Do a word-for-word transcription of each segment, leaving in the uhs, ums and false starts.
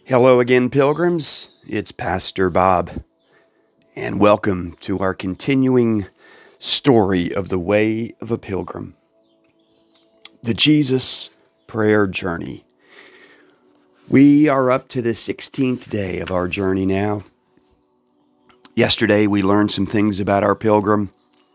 Hello again, pilgrims. It's Pastor Bob, and welcome to our continuing story of the way of a pilgrim, the Jesus prayer journey. We are up to the sixteenth day of our journey now. Yesterday, we learned some things about our pilgrim.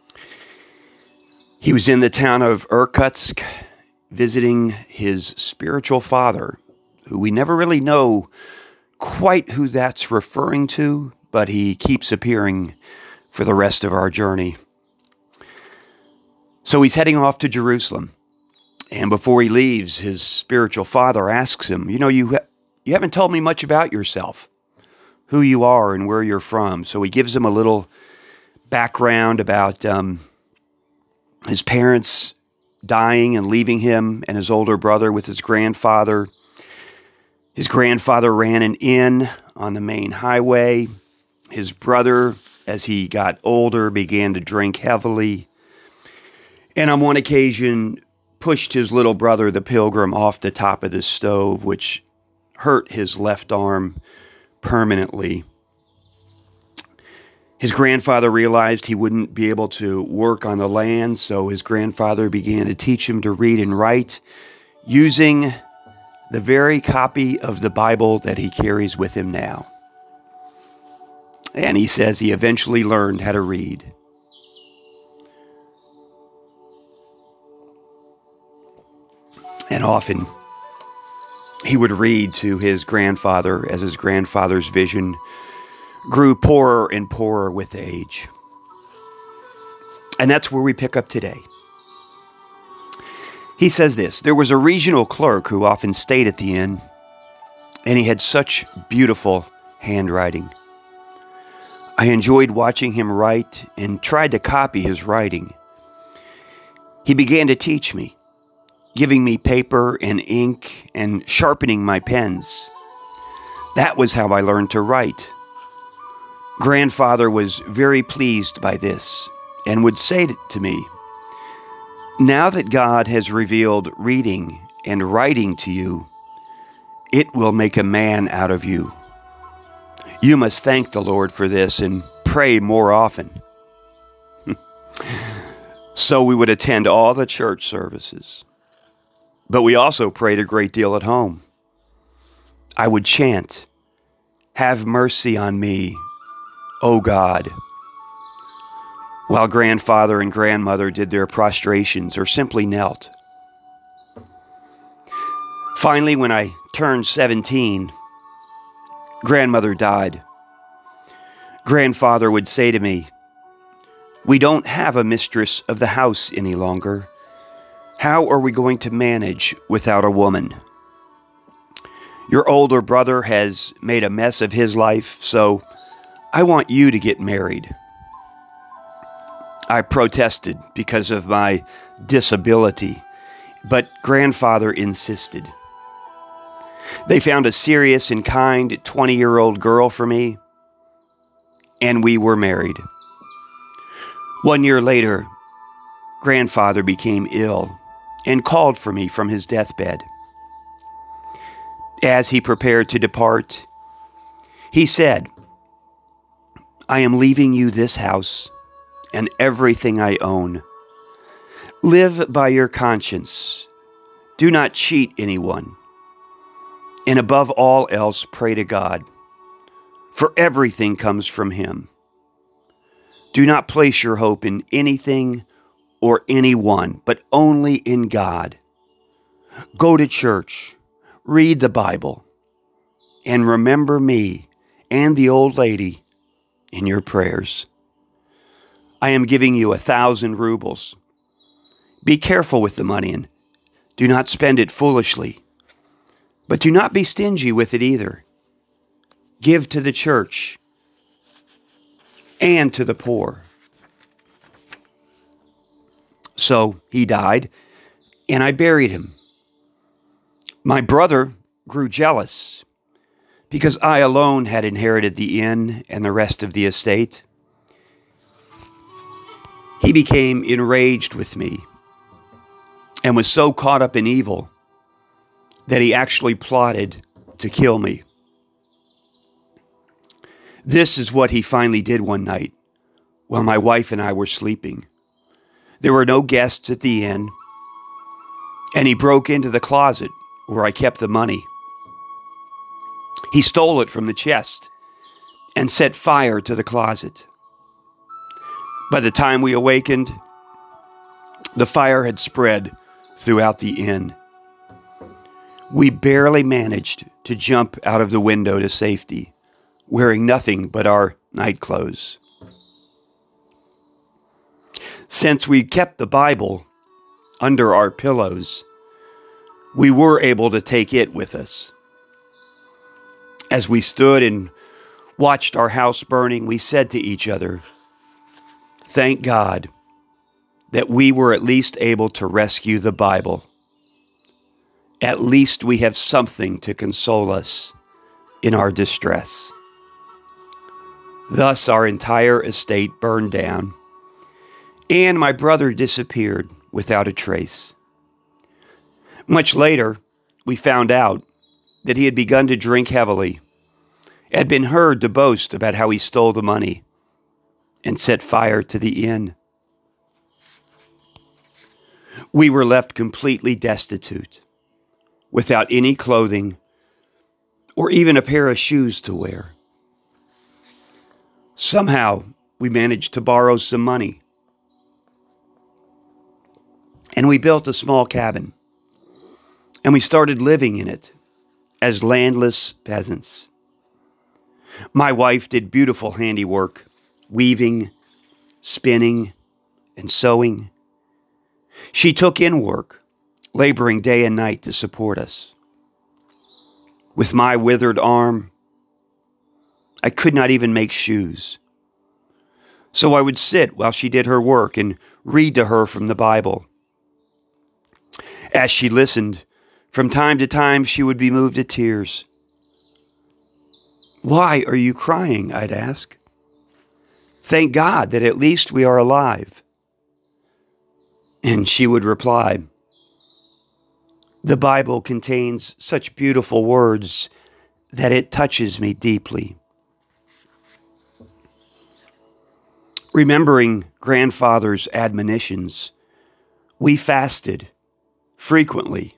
He was in the town of Irkutsk visiting his spiritual father, who we never really know quite who that's referring to, but he keeps appearing for the rest of our journey. So he's heading off to Jerusalem, and before he leaves, his spiritual father asks him, you know, you, ha- you haven't told me much about yourself, who you are and where you're from. So he gives him a little background about um, his parents dying and leaving him and his older brother with his grandfather. His grandfather ran an inn on the main highway. His brother, as he got older, began to drink heavily. And on one occasion, pushed his little brother, the pilgrim, off the top of the stove, which hurt his left arm permanently. His grandfather realized he wouldn't be able to work on the land, so his grandfather began to teach him to read and write using the very copy of the Bible that he carries with him now. And he says he eventually learned how to read. And often he would read to his grandfather as his grandfather's vision grew poorer and poorer with age. And that's where we pick up today. He says this: there was a regional clerk who often stayed at the inn, and he had such beautiful handwriting. I enjoyed watching him write and tried to copy his writing. He began to teach me, giving me paper and ink and sharpening my pens. That was how I learned to write. Grandfather was very pleased by this and would say to me, now that God has revealed reading and writing to you, it will make a man out of you. You must thank the Lord for this and pray more often. So we would attend all the church services, but we also prayed a great deal at home. I would chant, "Have mercy on me, O God," while grandfather and grandmother did their prostrations or simply knelt. Finally, when I turned seventeen, grandmother died. Grandfather would say to me, we don't have a mistress of the house any longer. How are we going to manage without a woman? Your older brother has made a mess of his life, so I want you to get married. I protested because of my disability, but grandfather insisted. They found a serious and kind twenty-year-old girl for me, and we were married. One year later, grandfather became ill and called for me from his deathbed. As he prepared to depart, he said, I am leaving you this house and everything I own. Live by your conscience. Do not cheat anyone. And above all else, pray to God, for everything comes from Him. Do not place your hope in anything or anyone, but only in God. Go to church, read the Bible, and remember me and the old lady in your prayers. I am giving you a thousand rubles. Be careful with the money and do not spend it foolishly, but do not be stingy with it either. Give to the church and to the poor. So he died, and I buried him. My brother grew jealous because I alone had inherited the inn and the rest of the estate. He became enraged with me and was so caught up in evil that he actually plotted to kill me. This is what he finally did one night while my wife and I were sleeping. There were no guests at the inn, and he broke into the closet where I kept the money. He stole it from the chest and set fire to the closet. By the time we awakened, the fire had spread throughout the inn. We barely managed to jump out of the window to safety, wearing nothing but our night clothes. Since we kept the Bible under our pillows, we were able to take it with us. As we stood and watched our house burning, we said to each other, "Thank God that we were at least able to rescue the Bible. At least we have something to console us in our distress." Thus, our entire estate burned down, and my brother disappeared without a trace. Much later, we found out that he had begun to drink heavily, had been heard to boast about how he stole the money and set fire to the inn. We were left completely destitute, without any clothing or even a pair of shoes to wear. Somehow, we managed to borrow some money, and we built a small cabin, and we started living in it as landless peasants. My wife did beautiful handiwork, weaving, spinning, and sewing. She took in work, laboring day and night to support us. With my withered arm, I could not even make shoes. So I would sit while she did her work and read to her from the Bible. As she listened, from time to time she would be moved to tears. "Why are you crying?" I'd ask. "Thank God that at least we are alive." And she would reply, "The Bible contains such beautiful words that it touches me deeply." Remembering grandfather's admonitions, we fasted frequently,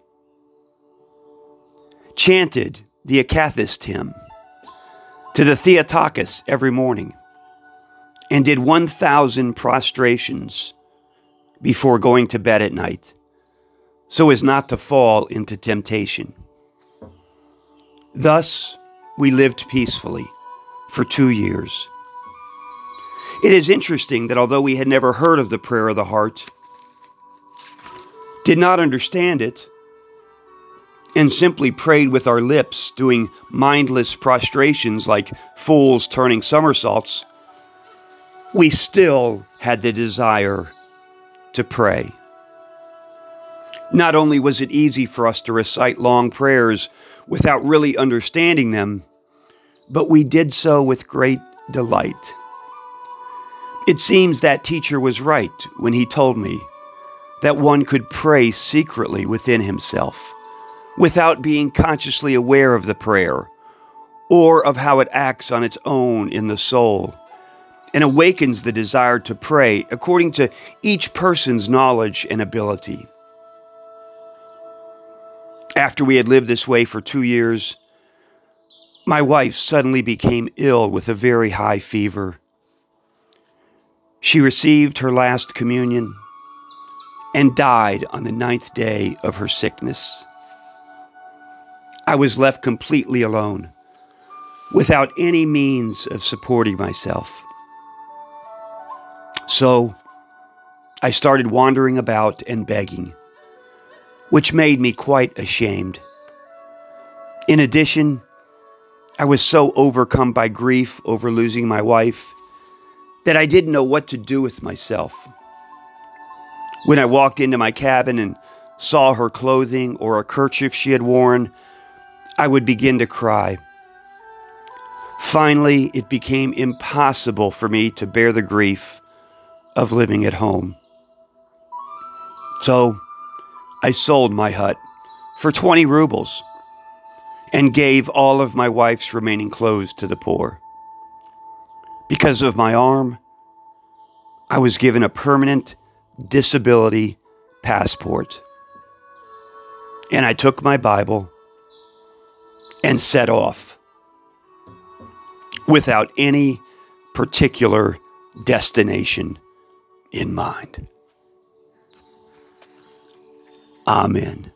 chanted the Akathist hymn to the Theotokos every morning, and did one thousand prostrations before going to bed at night, so as not to fall into temptation. Thus, we lived peacefully for two years. It is interesting that although we had never heard of the prayer of the heart, did not understand it, and simply prayed with our lips, doing mindless prostrations like fools turning somersaults, we still had the desire to pray. Not only was it easy for us to recite long prayers without really understanding them, but we did so with great delight. It seems that teacher was right when he told me that one could pray secretly within himself, without being consciously aware of the prayer or of how it acts on its own in the soul, and awakens the desire to pray according to each person's knowledge and ability. After we had lived this way for two years, my wife suddenly became ill with a very high fever. She received her last communion and died on the ninth day of her sickness. I was left completely alone, without any means of supporting myself. So I started wandering about and begging, which made me quite ashamed. In addition, I was so overcome by grief over losing my wife that I didn't know what to do with myself. When I walked into my cabin and saw her clothing or a kerchief she had worn, I would begin to cry. Finally, it became impossible for me to bear the grief of living at home. So I sold my hut for twenty rubles and gave all of my wife's remaining clothes to the poor. Because of my arm, I was given a permanent disability passport. And I took my Bible and set off without any particular destination in mind. Amen.